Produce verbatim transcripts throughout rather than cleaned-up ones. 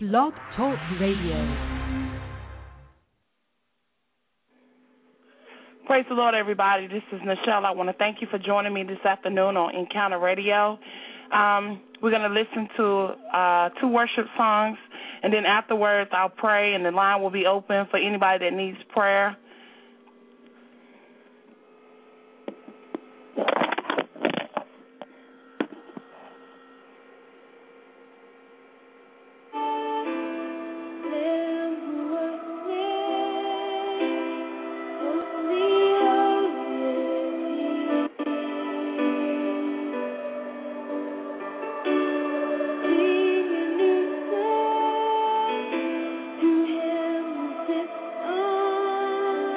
Blog Talk Radio. Praise the Lord, everybody. This is Nichelle. I want to thank you for joining me this afternoon on Encounter Radio. Um, we're going to listen to uh, two worship songs, and then afterwards I'll pray, and the line will be open for anybody that needs prayer. To him, sit on.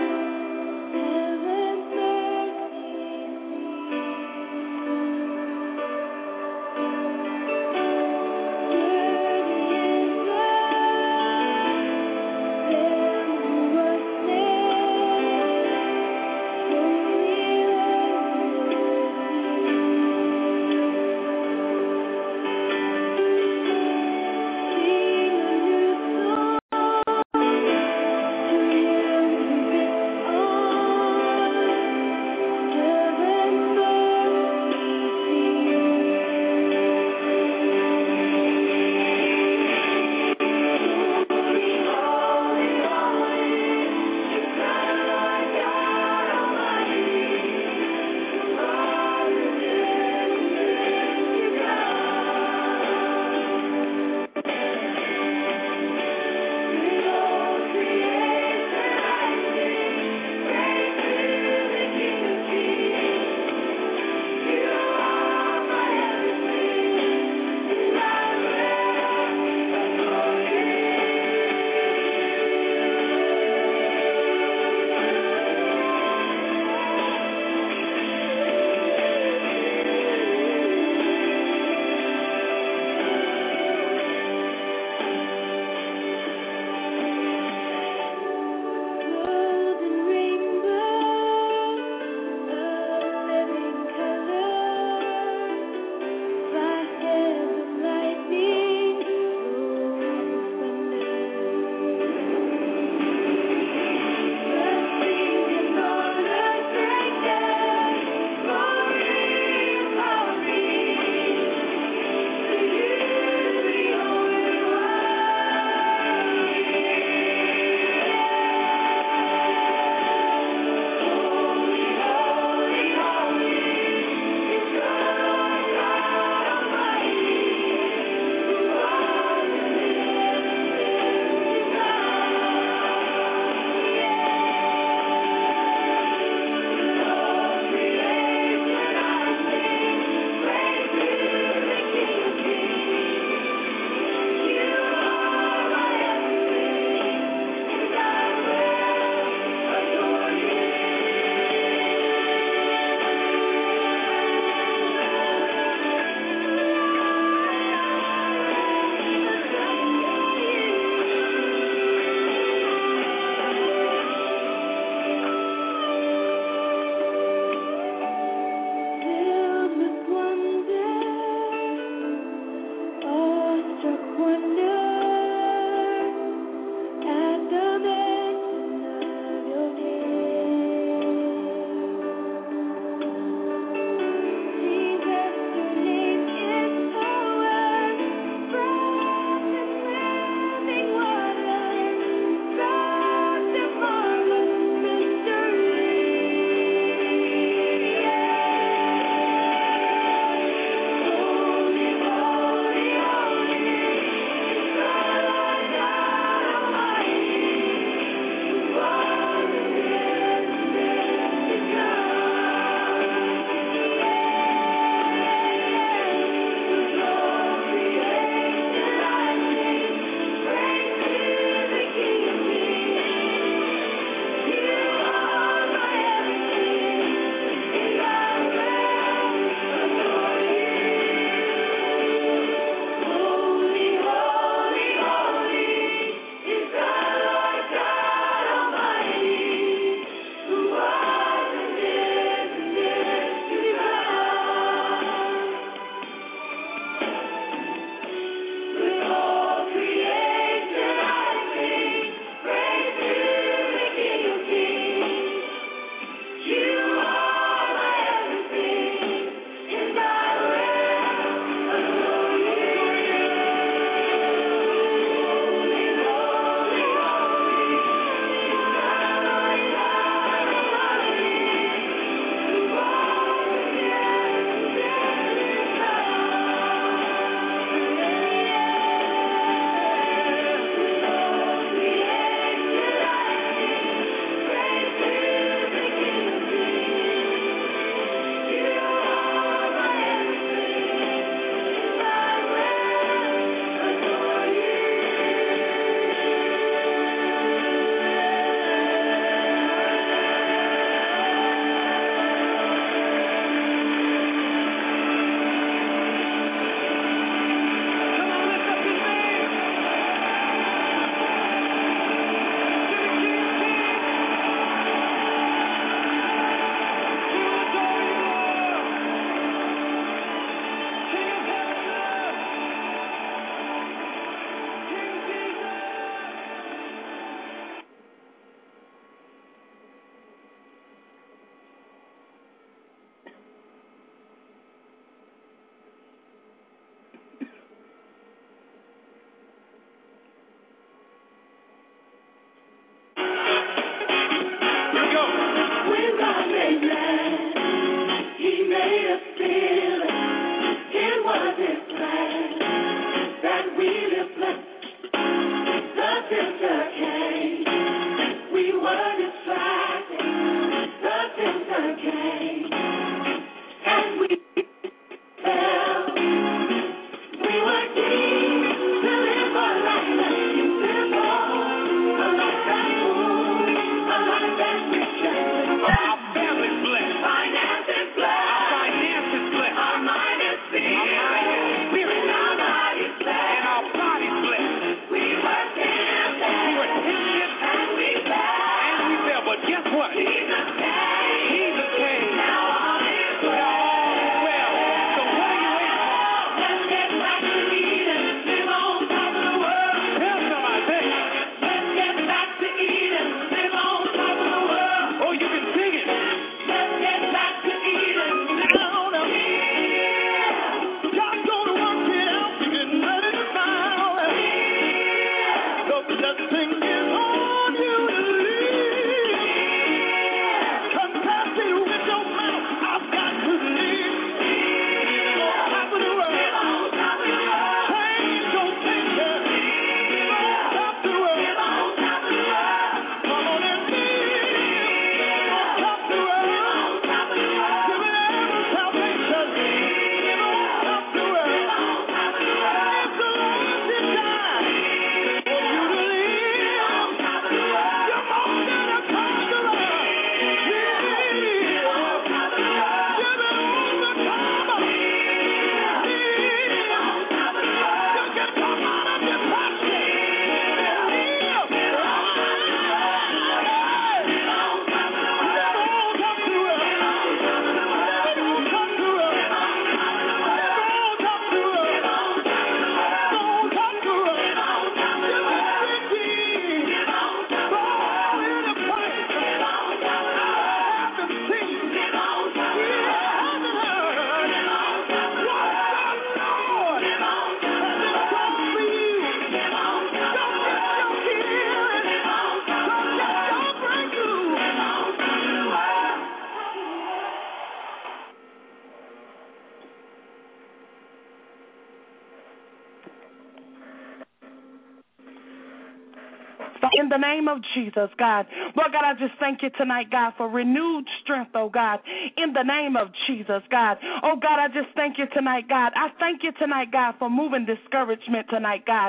in the name of Jesus, God. Lord God, I just thank you tonight, God, for renewed strength, oh God, in the name of Jesus, God. Oh God, I just thank you tonight, God. I thank you tonight, God, for moving discouragement tonight, God.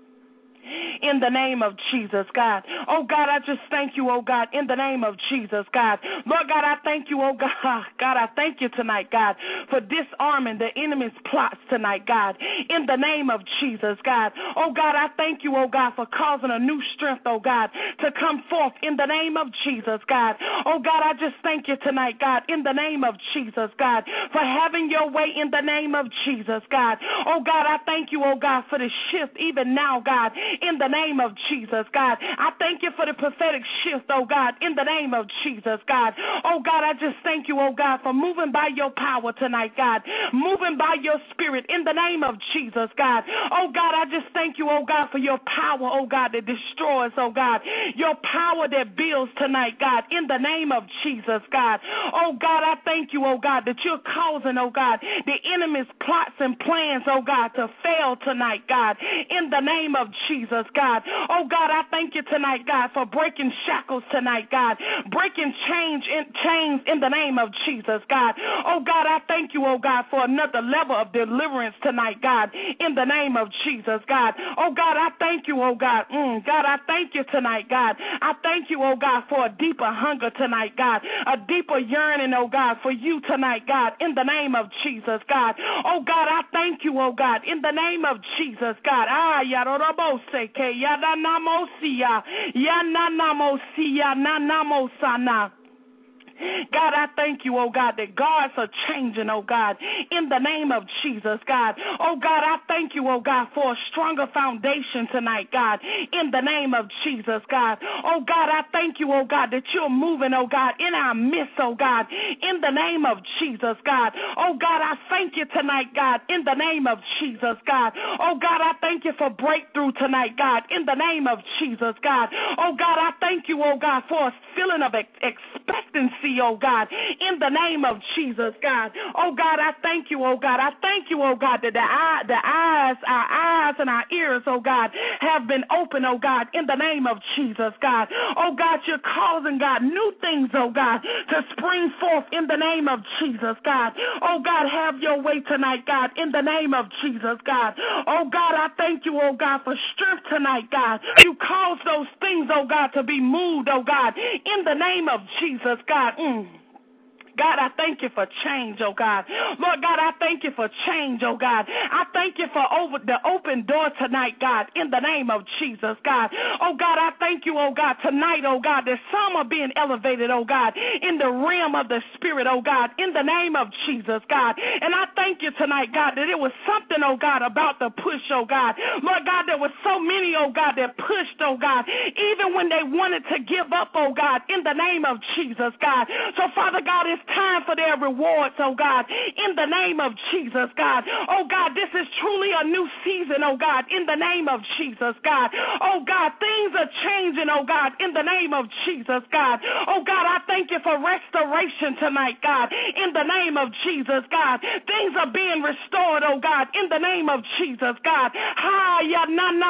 In the name of Jesus, God. Oh, God, I just thank you, oh, God, in the name of Jesus, God. Lord God, I thank you, oh, God. God, I thank you tonight, God, for disarming the enemy's plots tonight, God, in the name of Jesus, God. Oh, God, I thank you, oh, God, for causing a new strength, oh, God, to come forth in the name of Jesus, God. Oh, God, I just thank you tonight, God, in the name of Jesus, God, for having your way in the name of Jesus, God. Oh, God, I thank you, oh, God, for the shift even now, God, in the name of Jesus, God. I thank you for the prophetic shift, oh God, in the name of Jesus, God. Oh God, I just thank you, oh God, for moving by your power tonight, God. Moving by your spirit in the name of Jesus, God. Oh God, I just thank you, oh God, for your power, oh God, that destroys, oh God. Your power that builds tonight, God, in the name of Jesus, God. Oh God, I thank you, oh God, that you're causing, oh God, the enemy's plots and plans, oh God, to fail tonight, God, in the name of Jesus. Jesus, God. Oh, God, I thank you tonight, God, for breaking shackles tonight, God. Breaking change in, chains in the name of Jesus, God. Oh, God, I thank you, oh, God, for another level of deliverance tonight, God, in the name of Jesus, God. Oh, God, I thank you, oh, God. Mm, God, I thank you tonight, God. I thank you, oh, God, for a deeper hunger tonight, God. A deeper yearning, oh, God, for you tonight, God, in the name of Jesus, God. Oh, God, I thank you, oh, God, in the name of Jesus, God. Ah, yarorobos. Yananamosia, Yananamosia, Nanamosana. God, I thank you, oh God, that guards are changing, oh God, in the name of Jesus, God. Oh God, I thank you, oh God, for a stronger foundation tonight, God, in the name of Jesus, God. Oh God, I thank you, oh God, that you're moving, oh God, in our midst, oh God, in the name of Jesus, God. Oh God, I thank you tonight, God, in the name of Jesus, God. Oh God, I thank you for breakthrough tonight, God, in the name of Jesus, God. Oh God, I thank you, oh God, for a feeling of ex- expectancy, oh God, in the name of Jesus, God. Oh God, I thank you, oh God. I thank you, oh God, that the, eye, the eyes, our eyes and our ears, oh God, have been open, oh God, in the name of Jesus, God. Oh God, you're causing, God, new things, oh God, to spring forth in the name of Jesus, God. Oh God, have your way tonight, God, in the name of Jesus, God. Oh God, I thank you, oh God, for strength tonight, God. You cause those things, oh God, to be moved, oh God, in the name of Jesus, God. Mm. God, I thank you for change, oh God. Lord God, I thank you for change, oh God. I thank you for over the open door tonight, God, in the name of Jesus, God. Oh God, I thank you, oh God, tonight, oh God, that some are being elevated, oh God, in the realm of the spirit, oh God, in the name of Jesus, God. And I thank you tonight, God, that it was something, oh God, about the push, oh God. Lord God, there were so many, oh God, that pushed, oh God, even when they wanted to give up, oh God, in the name of Jesus, God. So, Father God, it's time for their rewards, oh God, in the name of Jesus, God. Oh God, this is truly a new season, oh God, in the name of Jesus, God. Oh God, things are changing, oh God, in the name of Jesus, God. Oh God, I thank you for restoration tonight, God, in the name of Jesus, God. Things are being restored, oh God, in the name of Jesus, God. God,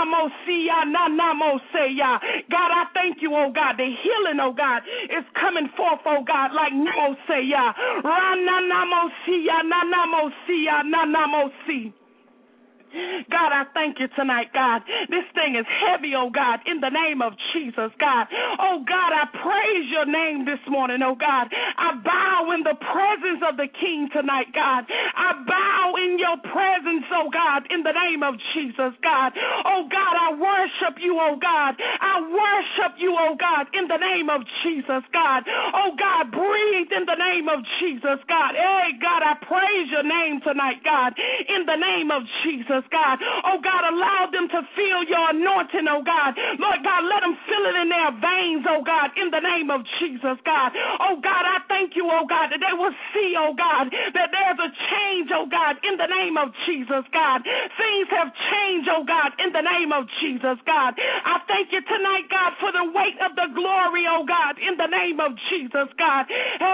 I thank you, oh God, the healing, oh God, is coming forth, oh God, like no say. Rananamosia, nanamosia, nanamosi. God, I thank you tonight, God. This thing is heavy, oh God, in the name of Jesus, God. Oh God, I praise your name this morning, oh God. I bow in the presence of the King tonight, God. I bow in your presence, oh God, in the name of Jesus, God. Oh God, I worship you, oh God. I worship you, oh God, in the name of Jesus, God. Oh God, breathe in the name of Jesus, God. Hey, God, I praise your name tonight, God, in the name of Jesus, God. Oh God, allow them to feel your anointing, oh God. Lord God, let them feel it in their veins, oh God, in the name of Jesus, God. Oh God, I thank you, oh God, that they will see, oh God, that there's a change, oh God, in the name of Jesus, God. Things have changed, oh God, in the name of Jesus, God. I thank you tonight, God, for the weight of the glory, oh God, in the name of Jesus, God. Hey, God,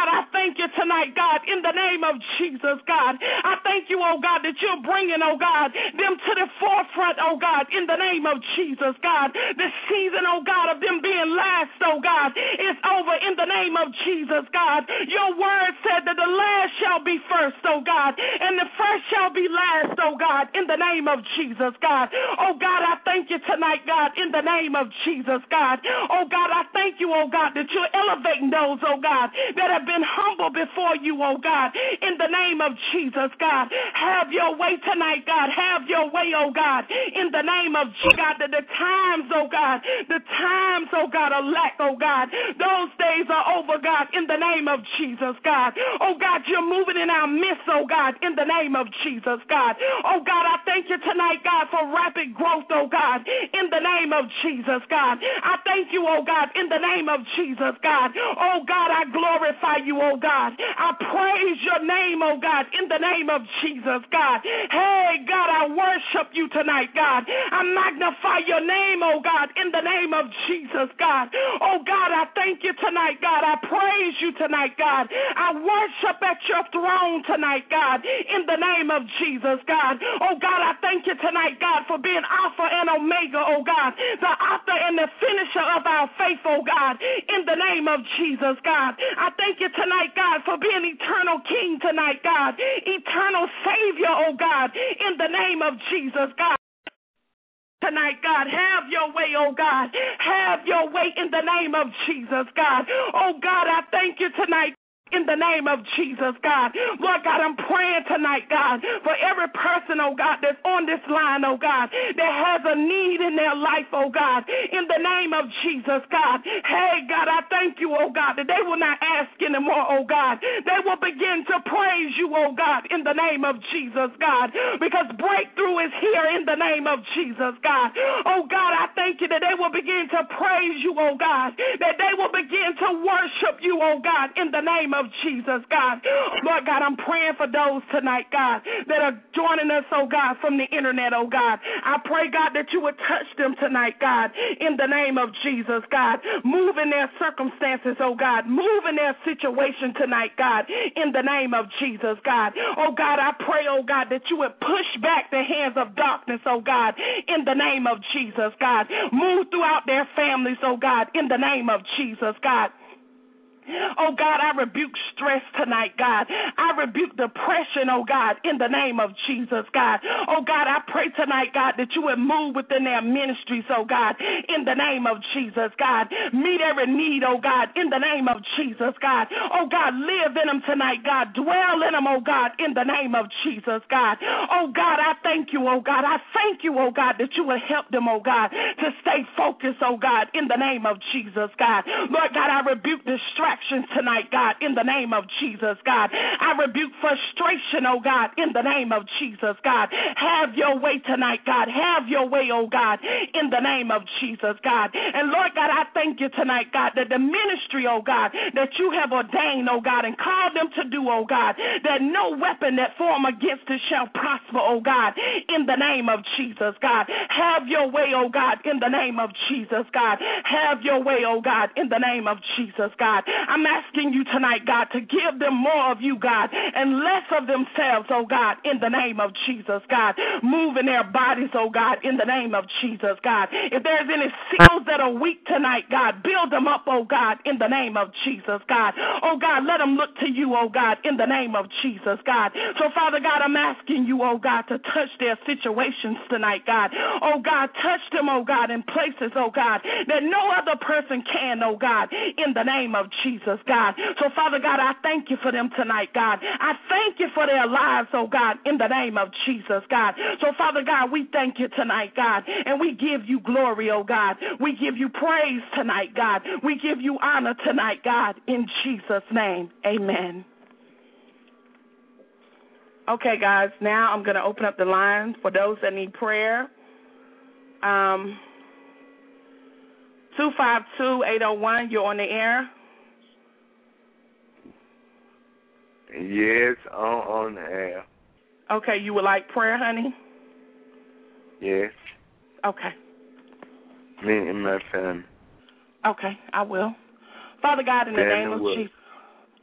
God, I thank you tonight, God, in the name of Jesus, God. I thank you, oh God, that you're bringing, oh God, them to the forefront, oh God, in the name of Jesus, God. The season, oh God, of them being last, oh God, is over in the name of Jesus, God. Your word said that the last shall be first, oh God, and the first shall be last, oh God, in the name of Jesus, God. Oh God, I thank you tonight, God, in the name of Jesus, God. Oh God, I thank you, oh God, that you're elevating those, oh God, that have been humble before you, oh God, in the name of Jesus, God. Have your way tonight, God. Have your way, oh God, in the name of Jesus, God, that the times, oh God, the times, oh God, are lack, oh God. Those days are over, God, in the name of Jesus, God. Oh God, you're moving in our midst, oh God, in the name of Jesus, God. Oh God, I thank you tonight, God, for rapid growth, oh God, in the name of Jesus, God. I thank you, oh God, in the name of Jesus, God. Oh God, I glorify you, oh God. I praise your name, oh God, in the name of Jesus, God. Hey, God, I worship you tonight, God. I magnify your name, oh God, in the name of Jesus, God. Oh God, I thank you tonight, God. I praise you tonight, God. I worship at your throne tonight, God, in the name of Jesus, God. Oh God, I thank you tonight, God, for being Alpha and Omega, oh God, the author and the finisher of our faith, oh God, in the name of Jesus, God. I thank you tonight, God, for being eternal King tonight, God, eternal Savior, oh God, in the name of Jesus, God. Tonight, God, have your way, oh God. Have your way in the name of Jesus, God. Oh God, I thank you tonight. In the name of Jesus, God. Lord God, I'm praying tonight, God, for every person, oh God, that's on this line, oh God, that has a need in their life, oh God, in the name of Jesus, God. Hey, God, I thank you, oh God, that they will not ask anymore, oh God. They will begin to praise you, oh God, in the name of Jesus, God, because breakthrough is here in the name of Jesus, God. Oh God, I thank you that they will begin to praise you, oh God, that they will begin to worship you, oh God, in the name of of Jesus, God. Lord God, I'm praying for those tonight, God, that are joining us, oh God, from the internet, oh God. I pray, God, that you would touch them tonight, God, in the name of Jesus, God. Move in their circumstances, oh God. Move in their situation tonight, God, in the name of Jesus, God. Oh God, I pray, oh God, that you would push back the hands of darkness, oh God, in the name of Jesus, God. Move throughout their families, oh God, in the name of Jesus, God. Oh, God, I rebuke stress tonight, God. I rebuke depression, oh, God, in the name of Jesus, God. Oh, God, I pray tonight, God, that you would move within their ministries, oh, God, in the name of Jesus, God. Meet every need, oh, God, in the name of Jesus, God. Oh, God, live in them tonight, God. Dwell in them, oh, God, in the name of Jesus, God. Oh, God, I thank you, oh, God. I thank you, oh, God, that you will help them, oh, God, to stay focused, oh, God, in the name of Jesus, God. Lord God, I rebuke distraction tonight, God, in the name of Jesus, God. I rebuke frustration, oh God, in the name of Jesus, God. Have your way tonight, God. Have your way, oh God, in the name of Jesus, God. And Lord God, I thank you tonight, God, that the ministry, oh God, that you have ordained, oh God, and called them to do, oh God, that no weapon that form against us shall prosper, oh God, in the name of Jesus, God. Have your way, oh God, in the name of Jesus, God. Have your way, oh God, in the name of Jesus, God. I'm asking you tonight, God, to give them more of you, God, and less of themselves, oh God, in the name of Jesus, God. Move in their bodies, oh God, in the name of Jesus, God. If there's any cells that are weak tonight, God, build them up, oh God, in the name of Jesus, God. Oh God, let them look to you, oh God, in the name of Jesus, God. So, Father God, I'm asking you, oh God, to touch their situations tonight, God. Oh God, touch them, oh God, in places, oh God, that no other person can, oh God, in the name of Jesus. Jesus, God. So, Father God, I thank you for them tonight, God. I thank you for their lives, oh God, in the name of Jesus, God. So, Father God, we thank you tonight, God, and we give you glory, oh God. We give you praise tonight, God. We give you honor tonight, God, in Jesus' name. Amen. Okay, guys, now I'm going to open up the line for those that need prayer. Um, two five two, eight oh one, you're on the air. Yes, I'm on the air. Okay, you would like prayer, honey? Yes. Okay. Me and my family. Okay, I will. Father God, in the name of Jesus.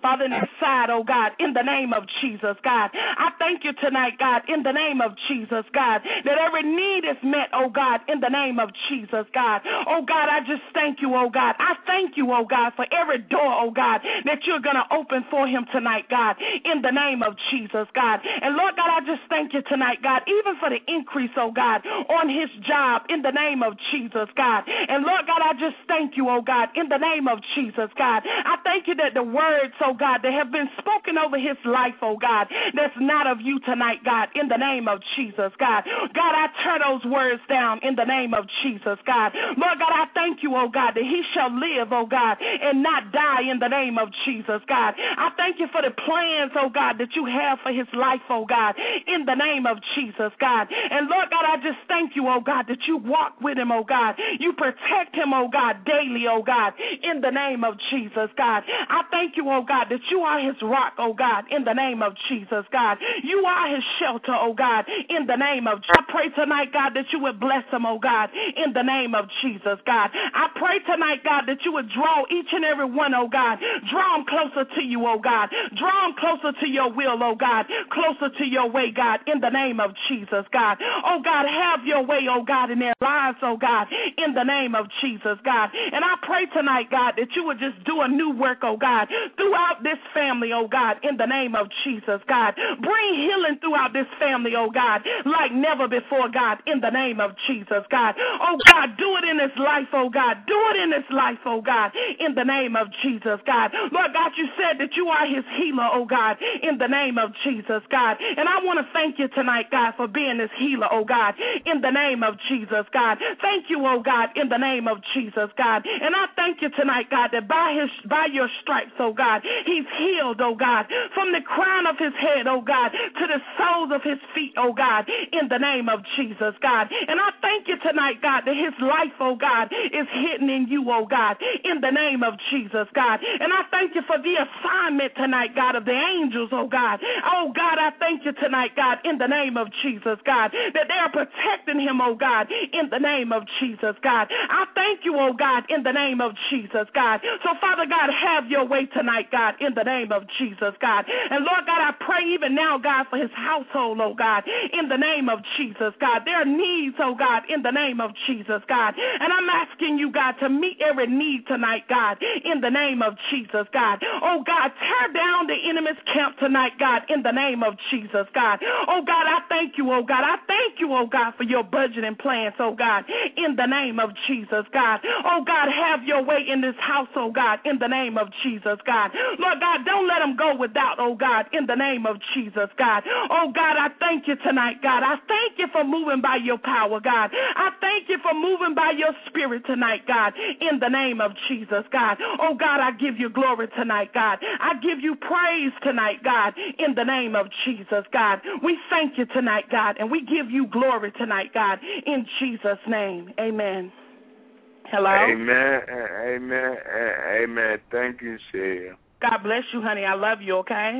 Father, in his side, oh God, in the name of Jesus, God. I thank you tonight, God, in the name of Jesus, God, that every need is met, oh God, in the name of Jesus, God. Oh God, I just thank you, oh God. I thank you, oh God, for every door, oh God, that you're going to open for him tonight, God, in the name of Jesus, God. And Lord God, I just thank you tonight, God, even for the increase, oh God, on his job, in the name of Jesus, God. And Lord God, I just thank you, oh God, in the name of Jesus, God. I thank you that the words, oh God, that have been spoken over his life, oh God, that's not of you tonight, God, in the name of Jesus, God. God, I tear those words down in the name of Jesus, God. Lord God, I thank you, oh God, that he shall live, oh God, and not die in the name of Jesus, God. I thank you for the plans, oh God, that you have for his life, oh God, in the name of Jesus, God. And Lord God, I just thank you, oh God, that you walk with him, oh God. You protect him, oh God, daily, oh God, in the name of Jesus, God. I thank you, oh God, that you are his rock, oh God, in the name of Jesus, God. You are his shelter, oh God, in the name of Jesus. I pray tonight, God, that you would bless him, oh God, in the name of Jesus, God. I pray tonight, God, that you would draw each and every one, oh God. Draw them closer to you, oh God. Draw them closer to your will, oh God. Closer to your way, God, in the name of Jesus, God. Oh God, have your way, oh God, in their lives, oh God, in the name of Jesus, God. And I pray tonight, God, that you would just do a new work, oh God, throughout this family, oh God, in the name of Jesus, God. Bring healing throughout this family, oh God, like never before, God, in the name of Jesus, God. Oh God, do it in his life, oh God. Do it in his life, oh God, in the name of Jesus, God. Lord God, you said that you are his healer, oh God, in the name of Jesus, God. And I want to thank you tonight, God, for being his healer, oh God, in the name of Jesus, God. Thank you, oh God, in the name of Jesus, God. And I thank you tonight, God, that by his by your stripes, oh God, he's healed, oh God, from the crown of his head, oh God, to the soles of his feet, oh God, in the name of Jesus, God. And I thank you tonight, God, that his life, oh God, is hidden in you, oh God, in the name of Jesus, God. And I thank you for the assignment tonight, God, of the angels, oh God. Oh God, I thank you tonight, God, in the name of Jesus, God, that they are protecting him, oh God, in the name of Jesus, God. I thank you, oh God, in the name of Jesus, God. So, Father God, have your way tonight, God, in the name of Jesus, God. And Lord God, I pray even now, God, for his household, oh God, in the name of Jesus, God. There are needs, oh God, in the name of Jesus, God. And I'm asking you, God, to meet every need tonight, God, in the name of Jesus, God. Oh God, tear down the enemy's camp tonight, God, in the name of Jesus, God. Oh God, I thank you, oh God. I thank you, oh God, for your budget and plans, oh God, in the name of Jesus, God. Oh God, have your way in this house, oh God, in the name of Jesus, God. Lord God, don't let them go without, oh God, in the name of Jesus, God. Oh God, I thank you tonight, God. I thank you for moving by your power, God. I thank you for moving by your spirit tonight, God, in the name of Jesus, God. Oh God, I give you glory tonight, God. I give you praise tonight, God, in the name of Jesus, God. We thank you tonight, God, and we give you glory tonight, God, in Jesus' name. Amen. Hello? Amen, amen, amen. Thank you, Cheryl. God bless you, honey. I love you, okay?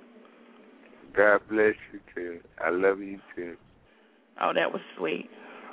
God bless you, too. I love you, too. Oh, that was sweet.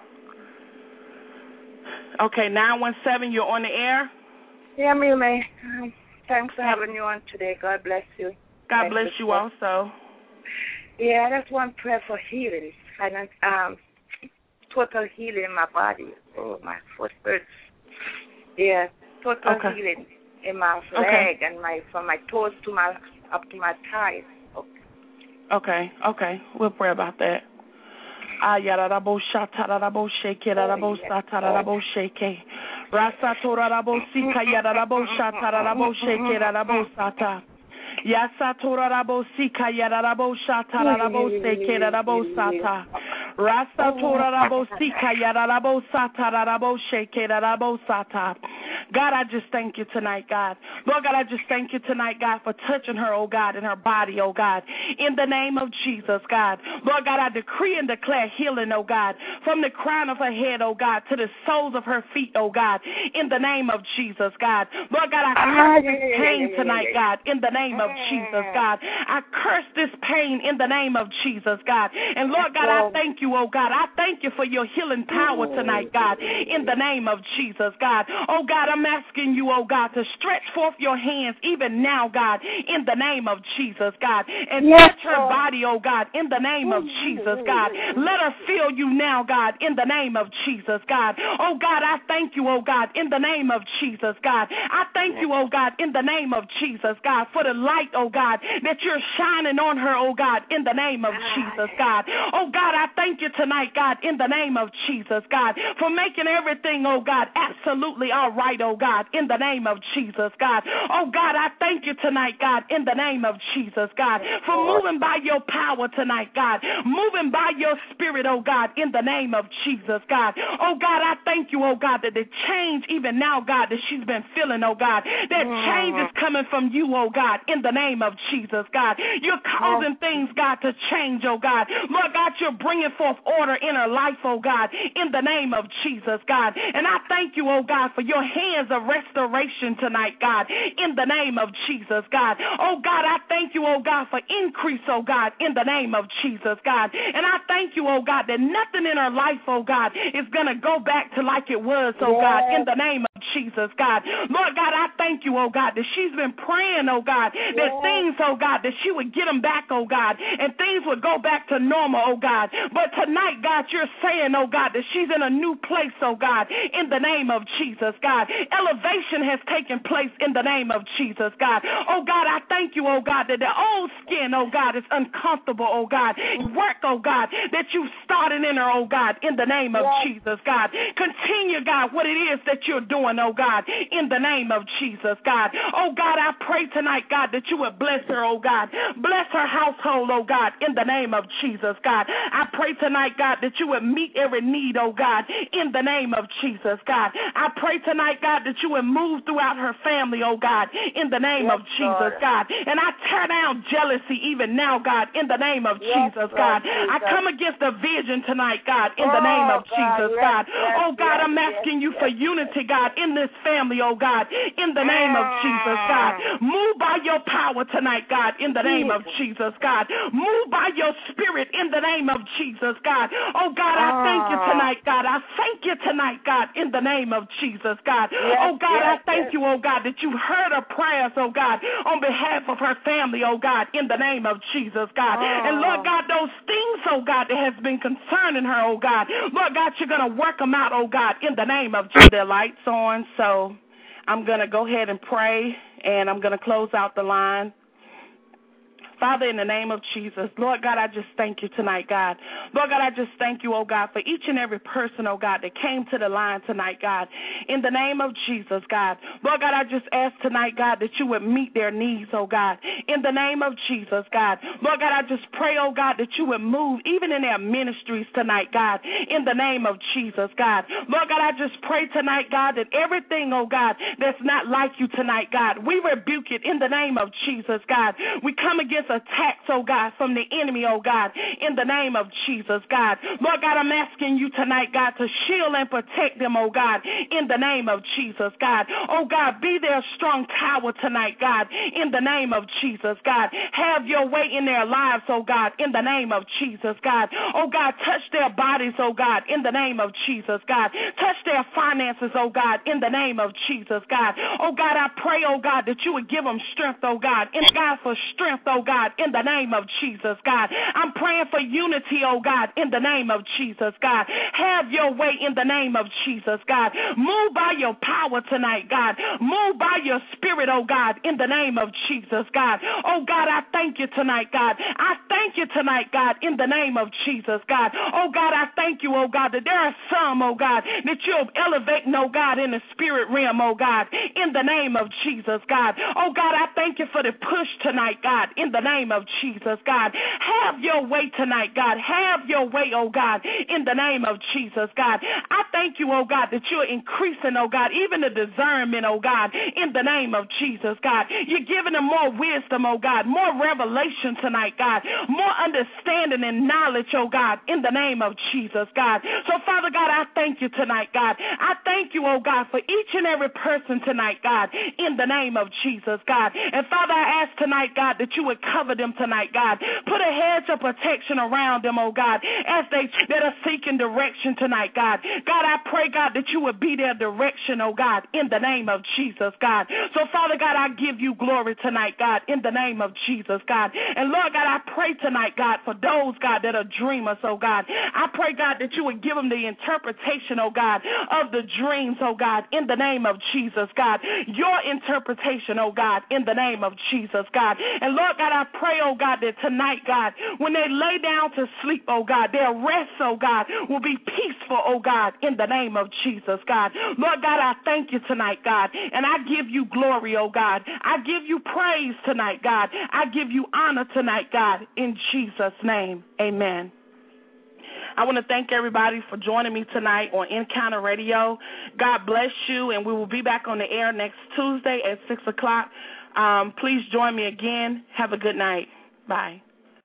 Okay, nine one seven, you're on the air? Yeah, Millie. Um, thanks for having you on today. God bless you. God bless you also. Yeah, I just want prayer for healing. And um, total healing in my body. Oh, my foot hurts. Yeah, total okay. healing in my leg okay. and my from my toes to my up to my thighs. Okay. Okay, okay. We'll pray about that. Ayarabo shatarabo shake rabo satarabo shake. Rasatorabo sika yarabo shatarabo shake rabo sata. Yasatorabo sika yarabo shatarabo shake rabo sata. Rasatorabo sika yarabo satarabo shake rabo sata. God, I just thank you tonight, God. Lord God, I just thank you tonight, God, for touching her, oh God, in her body, oh God. In the name of Jesus, God. Lord God, I decree and declare healing, oh God, from the crown of her head, oh God, to the soles of her feet, oh God. In the name of Jesus, God. Lord God, I curse this pain tonight, God. In the name of Jesus, God. I curse this pain in the name of Jesus, God. And Lord God, I thank you, oh God. I thank you for your healing power tonight, God. In the name of Jesus, God. Oh God, I'm I'm asking you, oh God, to stretch forth your hands even now, God, in the name of Jesus, God, and Yes, touch her Lord. body, oh God, in the name of Jesus, God. Let her feel you now, God, in the name of Jesus, God. Oh God, I thank you, oh God, in the name of Jesus, God. I thank you, oh God, in the name of Jesus, God, for the light, oh God, that you're shining on her, oh God, in the name of Jesus, God. Oh God, I thank you tonight, God, in the name of Jesus, God, for making everything, oh God, absolutely all right, oh God, in the name of Jesus, God. Oh God, I thank you tonight, God, in the name of Jesus, God, for moving by your power tonight, God, moving by your spirit, oh God, in the name of Jesus, God. Oh God, I thank you, oh God, that the change even now, God, that she's been feeling, oh God, that change is coming from you, oh God, in the name of Jesus, God. You're causing things, God, to change, oh God. Lord God, you're bringing forth order in her life, oh God, in the name of Jesus, God. And I thank you, oh God, for your hands of restoration tonight, God, in the name of Jesus, God. Oh God, I thank you, oh God, for increase, oh God, in the name of Jesus, God. And I thank you, oh God, that nothing in her life, oh God, is going to go back to like it was, oh Yes. God, in the name of Jesus, God. Lord God, I thank you, oh God, that she's been praying, oh God, that Yes. things, oh God, that she would get them back, oh God, and things would go back to normal, oh God. But tonight, God, you're saying, oh God, that she's in a new place, oh God, in the name of Jesus, God. Elevation has taken place in the name of Jesus, God. Oh God, I thank you, oh God, that the old skin, oh God, is uncomfortable, oh God. Work, oh God, that you started in her, oh God, in the name of Yes. Jesus, God. Continue, God, what it is that you're doing, oh God, in the name of Jesus, God. Oh God, I pray tonight, God, that you would bless her, oh God. Bless her household, oh God, in the name of Jesus, God. I pray tonight, God, that you would meet every need, oh God, in the name of Jesus, God. I pray tonight, God, that you would move throughout her family, oh God, in the name Yes, of Jesus, Lord. God. And I tear down jealousy even now, God, in the name of Yes, Jesus, Lord God. Jesus. I come against division tonight, God, in the Oh, name of God, Jesus, yes, God. yes, Oh God, yes, I'm asking yes, you for yes, unity, God, in this family, oh God, in the name of Jesus, God. Move by your power tonight, God, in the name of Jesus, God. Move by your spirit in the name of Jesus, God. Oh God, I thank you tonight, God. I thank you tonight, God, in the name of Jesus, God. Yes, Oh God, yes, I thank yes. you, oh God, that you heard her prayers, oh God, on behalf of her family, oh God, in the name of Jesus, God. And Lord God, those things, oh God, that has been concerning her, oh God, Lord God, you're going to work them out, oh God, in the name of Jesus. Their lights on, so I'm going to go ahead and pray, and I'm going to close out the line. Father, in the name of Jesus, Lord God, I just thank you tonight, God. Lord God, I just thank you, oh God, for each and every person, oh God, that came to the line tonight, God. In the name of Jesus, God. Lord God, I just ask tonight, God, that you would meet their needs, oh God. In the name of Jesus, God. Lord God, I just pray, oh God, that you would move even in their ministries tonight, God. In the name of Jesus, God. Lord God, I just pray tonight, God, that everything, oh God, that's not like you tonight, God, we rebuke it in the name of Jesus, God. We come against attacks, oh God, from the enemy, oh God, in the name of Jesus, God. Lord God, I'm asking you tonight, God, to shield and protect them, oh God, in the name of Jesus, God. Oh God, be their strong tower tonight, God, in the name of Jesus, God. Have your way in their lives, oh God, in the name of Jesus, God. Oh God, touch their bodies, oh God, in the name of Jesus, God. Touch their finances, oh God, in the name of Jesus, God. Oh God, I pray, oh God, that you would give them strength, oh God, and God for strength, oh God, in the name of Jesus, God. I'm praying for unity, oh God, in the name of Jesus, God. Have your way in the name of Jesus, God. Move by your power tonight, God. Move by your spirit, oh God, in the name of Jesus, God. Oh God, I thank you tonight, God. I thank you tonight, God, in the name of Jesus, God. Oh God, I thank you, oh God, that there are some, oh God, that you're elevating, oh God, in the spirit realm, oh God, in the name of Jesus, God. Oh God, I thank you for the push tonight, God, in the name name of Jesus, God. Have your way tonight, God. Have your way, oh God, in the name of Jesus, God. I thank you, oh God, that you're increasing, oh God, even the discernment, oh God, in the name of Jesus, God. You're giving them more wisdom, oh God, more revelation tonight, God, more understanding and knowledge, oh God, in the name of Jesus, God. So, Father God, I thank you tonight, God. I thank you, oh God, for each and every person tonight, God, in the name of Jesus, God. And Father, I ask tonight, God, that you would cover them tonight, God. Put a hedge of protection around them, oh God, as they that are seeking direction tonight, God. God, I pray, God, that you would be their direction, oh God, in the name of Jesus, God. So, Father God, I give you glory tonight, God, in the name of Jesus, God. And, Lord God, I pray tonight, God, for those, God, that are dreamers, oh God. I pray, God, that you would give them the interpretation, oh God, of the dreams, oh God, in the name of Jesus, God. Your interpretation, oh God, in the name of Jesus, God. And, Lord God, I pray, oh God, that tonight, God, when they lay down to sleep, oh God, their rest, oh God, will be peaceful, oh God, in the name of Jesus, God. Lord God, I thank you tonight, God, and I give you glory, oh God. I give you praise tonight, God. I give you honor tonight, God, in Jesus' name. Amen. I want to thank everybody for joining me tonight on Encounter Radio. God bless you, and we will be back on the air next Tuesday at six o'clock. Um, please join me again. Have a good night. Bye.